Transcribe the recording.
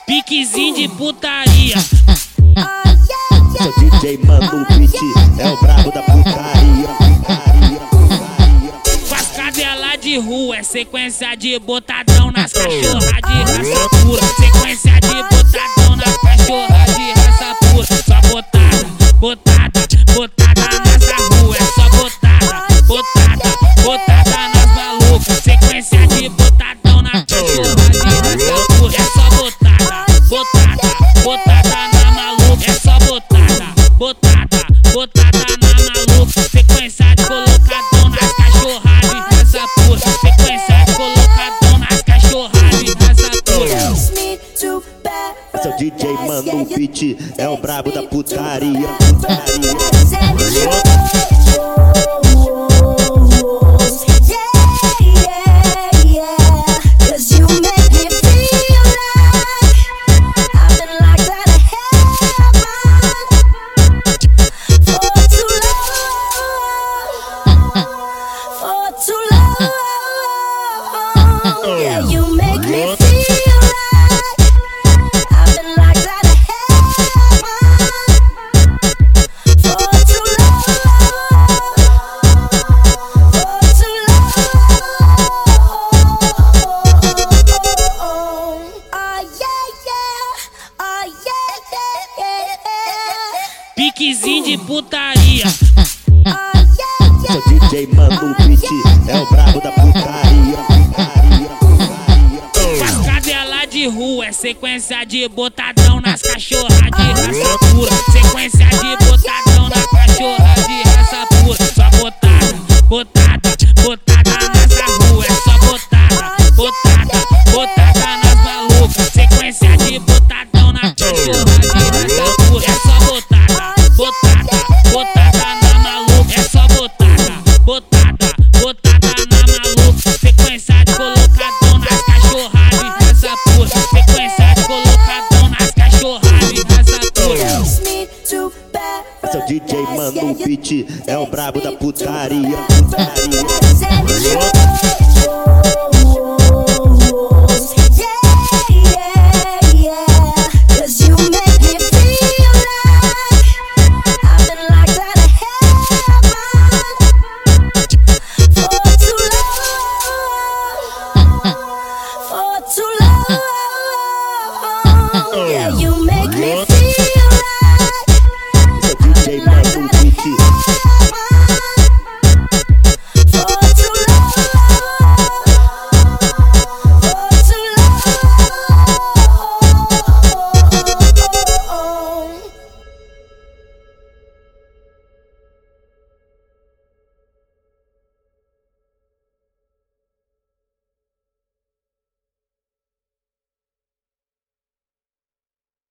Piquezinho de putaria. Sou DJ Mano Beat, é o brabo da putaria. Faz cadela de rua, é sequência de botadão nas cachorras de raça pura. Sequência de botadão nas cachorras de raça pura. Só botada, botada, botada nessa rua. É só botada, botada, botada nas malucas. Sequência de botadão nas cachorras de raça pura. É só botada, botada, botada na maluca. É só botada, botada, botada na maluca. Sequência de colocadão nas cachorras de raça pura. Sequência de colocadão nas cachorras de raça pura. Sou DJ Mano Beat, é o brabo da putaria. Piquezinho de putaria. Sou DJ Mano Beat, é o brabo da putaria. Faz cadela de rua, é sequência de botadão nas cachorras de raça pura. Sequência de botadão nas cachorras de raça pura. Só botada, botada, botada nessa rua. É só botada, botada, botada nas malucas. Sequência de botadão nas cachorras de raça pura. É só botada, botada, botada na maluca. É só botada, botada, botada na maluca. Sequência de colocadão nas cachorras de raça pura. Sequência de colocadão nas cachorras de raça pura. Sou DJ Mano Beat, é o brabo da putaria.